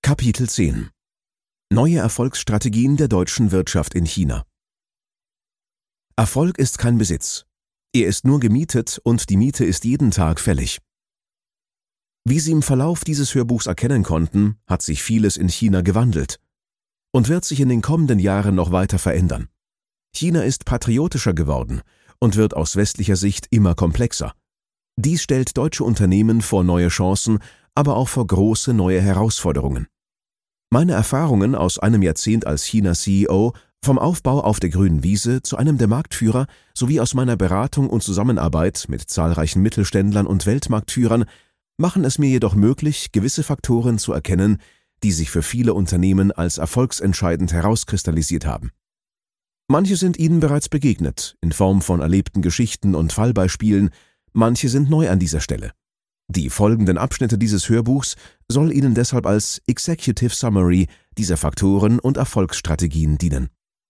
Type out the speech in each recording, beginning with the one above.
Kapitel 10 Neue Erfolgsstrategien der deutschen Wirtschaft in China. Erfolg ist kein Besitz. Er ist nur gemietet und die Miete ist jeden Tag fällig. Wie Sie im Verlauf dieses Hörbuchs erkennen konnten, hat sich vieles in China gewandelt und wird sich in den kommenden Jahren noch weiter verändern. China ist patriotischer geworden und wird aus westlicher Sicht immer komplexer. Dies stellt deutsche Unternehmen vor neue Chancen, aber auch vor große neue Herausforderungen. Meine Erfahrungen aus einem Jahrzehnt als China-CEO, vom Aufbau auf der grünen Wiese zu einem der Marktführer sowie aus meiner Beratung und Zusammenarbeit mit zahlreichen Mittelständlern und Weltmarktführern machen es mir jedoch möglich, gewisse Faktoren zu erkennen, die sich für viele Unternehmen als erfolgsentscheidend herauskristallisiert haben. Manche sind Ihnen bereits begegnet, in Form von erlebten Geschichten und Fallbeispielen, manche sind neu an dieser Stelle. Die folgenden Abschnitte dieses Hörbuchs soll Ihnen deshalb als Executive Summary dieser Faktoren und Erfolgsstrategien dienen.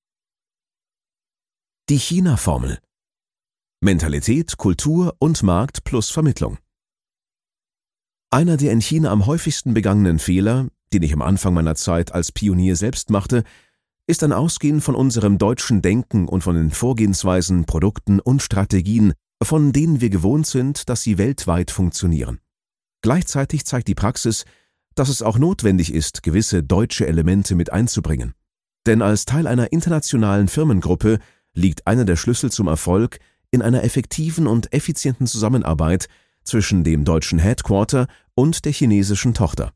Die China-Formel: Mentalität, Kultur und Markt plus Vermittlung. Einer der in China am häufigsten begangenen Fehler, den ich am Anfang meiner Zeit als Pionier selbst machte, ist ein Ausgehen von unserem deutschen Denken und von den Vorgehensweisen, Produkten und Strategien, von denen wir gewohnt sind, dass sie weltweit funktionieren. Gleichzeitig zeigt die Praxis, dass es auch notwendig ist, gewisse deutsche Elemente mit einzubringen. Denn als Teil einer internationalen Firmengruppe liegt einer der Schlüssel zum Erfolg in einer effektiven und effizienten Zusammenarbeit zwischen dem deutschen Headquarter und der chinesischen Tochter.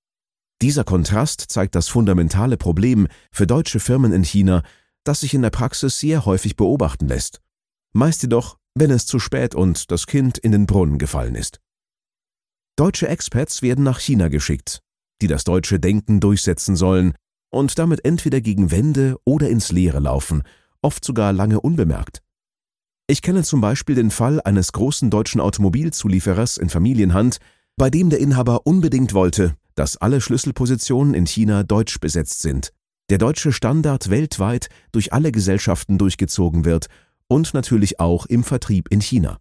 Dieser Kontrast zeigt das fundamentale Problem für deutsche Firmen in China, das sich in der Praxis sehr häufig beobachten lässt. Meist jedoch, wenn es zu spät und das Kind in den Brunnen gefallen ist. Deutsche Expats werden nach China geschickt, die das deutsche Denken durchsetzen sollen und damit entweder gegen Wände oder ins Leere laufen, oft sogar lange unbemerkt. Ich kenne zum Beispiel den Fall eines großen deutschen Automobilzulieferers in Familienhand, bei dem der Inhaber unbedingt wollte, dass alle Schlüsselpositionen in China deutsch besetzt sind, der deutsche Standard weltweit durch alle Gesellschaften durchgezogen wird und natürlich auch im Vertrieb in China.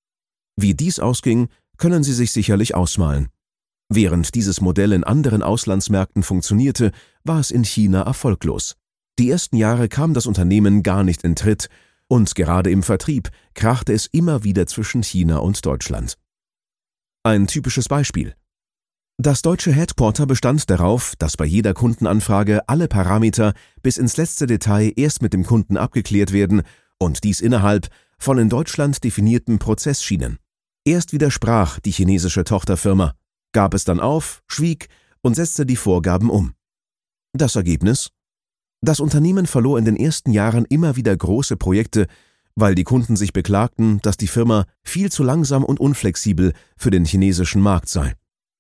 Wie dies ausging, können Sie sich sicherlich ausmalen. Während dieses Modell in anderen Auslandsmärkten funktionierte, war es in China erfolglos. Die ersten Jahre kam das Unternehmen gar nicht in Tritt und gerade im Vertrieb krachte es immer wieder zwischen China und Deutschland. Ein typisches Beispiel: Das deutsche Headquarter bestand darauf, dass bei jeder Kundenanfrage alle Parameter bis ins letzte Detail erst mit dem Kunden abgeklärt werden und dies innerhalb von in Deutschland definierten Prozessschienen. Erst widersprach die chinesische Tochterfirma, gab es dann auf, schwieg und setzte die Vorgaben um. Das Ergebnis? Das Unternehmen verlor in den ersten Jahren immer wieder große Projekte, weil die Kunden sich beklagten, dass die Firma viel zu langsam und unflexibel für den chinesischen Markt sei.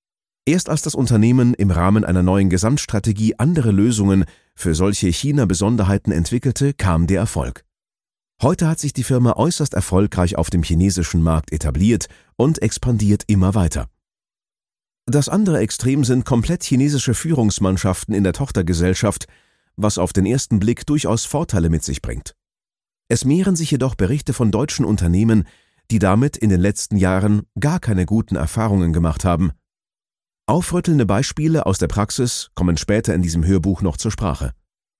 Erst als das Unternehmen im Rahmen einer neuen Gesamtstrategie andere Lösungen für solche China-Besonderheiten entwickelte, kam der Erfolg. Heute hat sich die Firma äußerst erfolgreich auf dem chinesischen Markt etabliert und expandiert immer weiter. Das andere Extrem sind komplett chinesische Führungsmannschaften in der Tochtergesellschaft, was auf den ersten Blick durchaus Vorteile mit sich bringt. Es mehren sich jedoch Berichte von deutschen Unternehmen, die damit in den letzten Jahren gar keine guten Erfahrungen gemacht haben. Aufrüttelnde Beispiele aus der Praxis kommen später in diesem Hörbuch noch zur Sprache.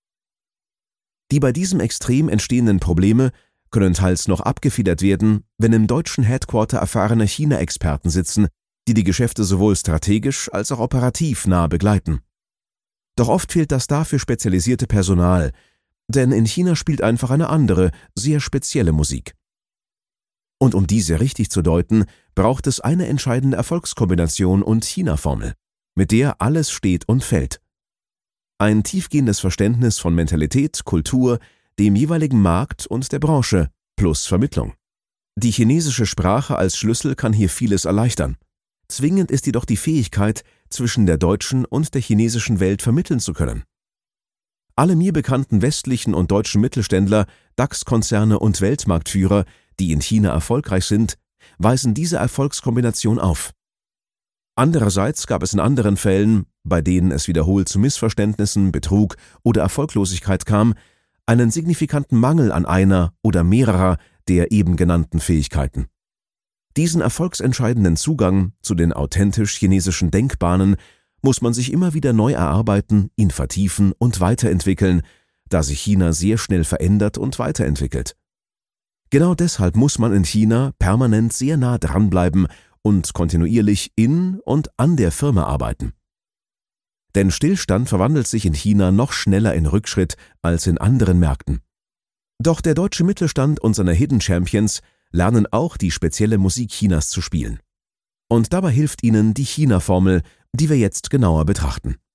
Die bei diesem Extrem entstehenden Probleme können teils noch abgefedert werden, wenn im deutschen Headquarter erfahrene China-Experten sitzen, die die Geschäfte sowohl strategisch als auch operativ nah begleiten. Doch oft fehlt das dafür spezialisierte Personal, denn in China spielt einfach eine andere, sehr spezielle Musik. Und um diese richtig zu deuten, braucht es eine entscheidende Erfolgskombination und China-Formel, mit der alles steht und fällt. Ein tiefgehendes Verständnis von Mentalität, Kultur, dem jeweiligen Markt und der Branche plus Vermittlung. Die chinesische Sprache als Schlüssel kann hier vieles erleichtern. Zwingend ist jedoch die Fähigkeit, zwischen der deutschen und der chinesischen Welt vermitteln zu können. Alle mir bekannten westlichen und deutschen Mittelständler, DAX-Konzerne und Weltmarktführer, die in China erfolgreich sind, weisen diese Erfolgskombination auf. Andererseits gab es in anderen Fällen, bei denen es wiederholt zu Missverständnissen, Betrug oder Erfolglosigkeit kam, einen signifikanten Mangel an einer oder mehrerer der eben genannten Fähigkeiten. Diesen erfolgsentscheidenden Zugang zu den authentisch chinesischen Denkbahnen muss man sich immer wieder neu erarbeiten, ihn vertiefen und weiterentwickeln, da sich China sehr schnell verändert und weiterentwickelt. Genau deshalb muss man in China permanent sehr nah dranbleiben und kontinuierlich in und an der Firma arbeiten. Denn Stillstand verwandelt sich in China noch schneller in Rückschritt als in anderen Märkten. Doch der deutsche Mittelstand und seine Hidden Champions lernen auch die spezielle Musik Chinas zu spielen. Und dabei hilft ihnen die China-Formel, die wir jetzt genauer betrachten.